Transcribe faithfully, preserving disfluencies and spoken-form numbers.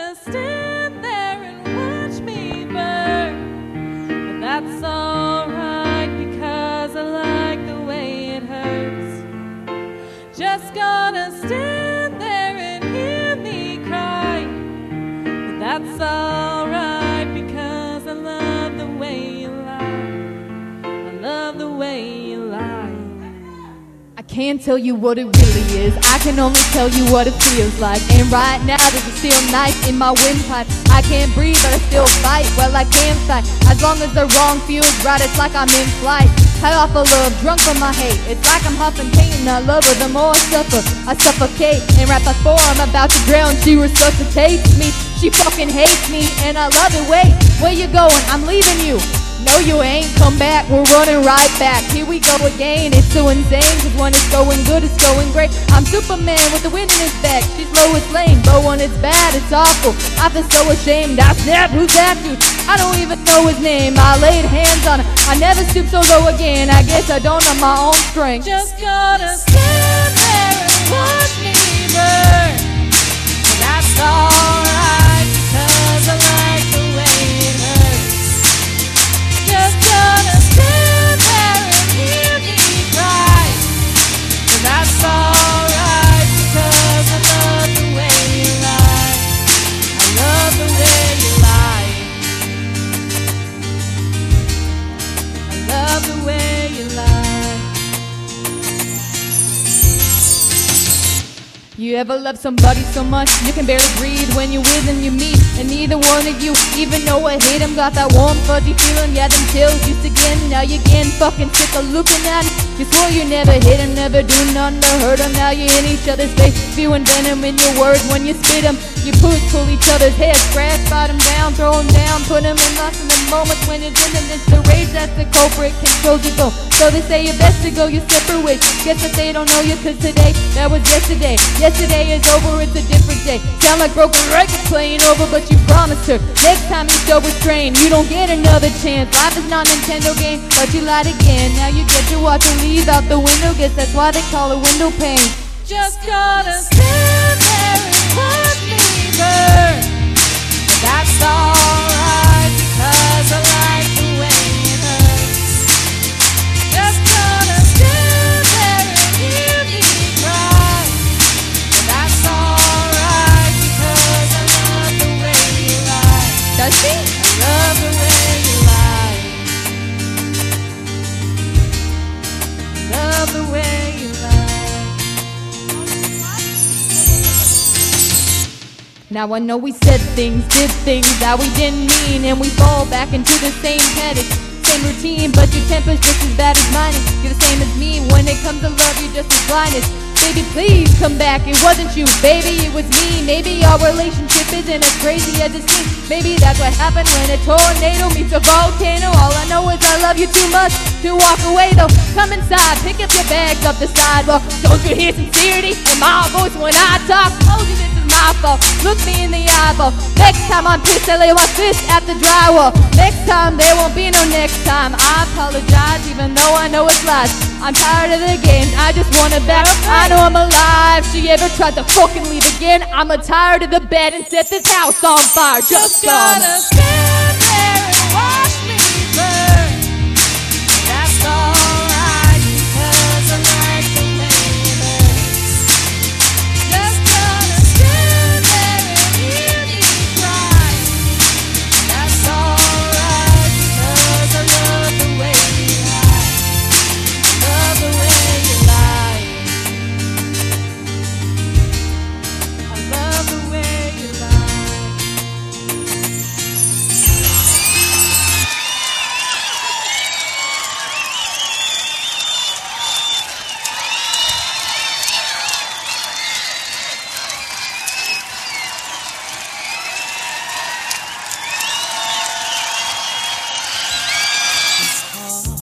gonna stand there and watch me burn. But that's alright because I like the way it hurts. Just gonna stand there and hear me cry. But that's alright because I love the way you lie. I love the way you lie. I can't tell you what it really is, I can only tell you what it feels like. And right now there's a steel knife in my windpipe. I can't breathe but I still fight, well I can fight. As long as the wrong feels right, it's like I'm in flight. High off of love, drunk from my hate. It's like I'm huffing pain, I love her. The more I suffer, I suffocate. And right before I'm about to drown, she resuscitates me. She fucking hates me and I love it. Wait, where you going? I'm leaving you. No you ain't, come back, we're running right back. Here we go again, it's so insane. Cause when it's going good, it's going great. I'm Superman with the wind in his back. She's Lois Lane, but when it's bad, it's awful. I feel so ashamed, I snap, who's that dude? I don't even know his name. I laid hands on her, I never stoop so low again. I guess I don't know my own strength. Just gonna stand there and watch me burn. But that's alright because I like the way it hurts. Just gonna stand there and hear me cry. But that's alright because I love the way you lie. I love the way you lie. I love the way you lie. You ever love somebody so much you can barely breathe when you're with them you meet, and neither one of you even know I hate them. Got that warm fuzzy feeling, yeah them chills used to get. Now you're getting fucking sick of looking at him. You swore you never hit him, never do nothing to hurt him. Now you're in each other's face, spewing venom in your words when you spit them. You push, pull each other's hair, scratch, bite them down, throw them down, put them in lost in the moments when it's in them. It's the rage that's the culprit, controls you go. So they say you're best to go your separate ways. Guess that they don't know you cause today, that was yesterday. Yesterday is over, it's a different day. Sound like broken records playing over, but you promised her next time you show restraint, you don't get another chance. Life is not a Nintendo game, but you lied again. Now you get to watch her leave out the window. Guess that's why they call it window pane. Just gonna stand there and watch me burn. But that's alright because I like the way it hurts. Just gonna stand there and hear me cry. But that's alright because I love the way you lie. Does she? I love the way you lie. Love the way you lie. Now I know we said things, did things that we didn't mean, and we fall back into the same pattern, same routine. But your temper's just as bad as mine is. You're the same as me. When it comes to love, you're just as blind as. Baby, please come back. It wasn't you, baby, it was me. Maybe our relationship isn't as crazy as it seems. Maybe that's what happened when a tornado meets a volcano. All I know is I love you too much to walk away though. Come inside, pick up your bags up the sidewalk. Don't you hear sincerity in my voice when I talk? Told you this is my fault. Look me in the eyeball. Next time I'm pissed, I lay my fist at the drywall. Next time there won't be no next time. I apologize even though I know it's lies. I'm tired of the games, I just want it back. I know I'm alive. She ever tried to fucking leave again? I'm tired of the bed and set this house on fire. Just gonna stand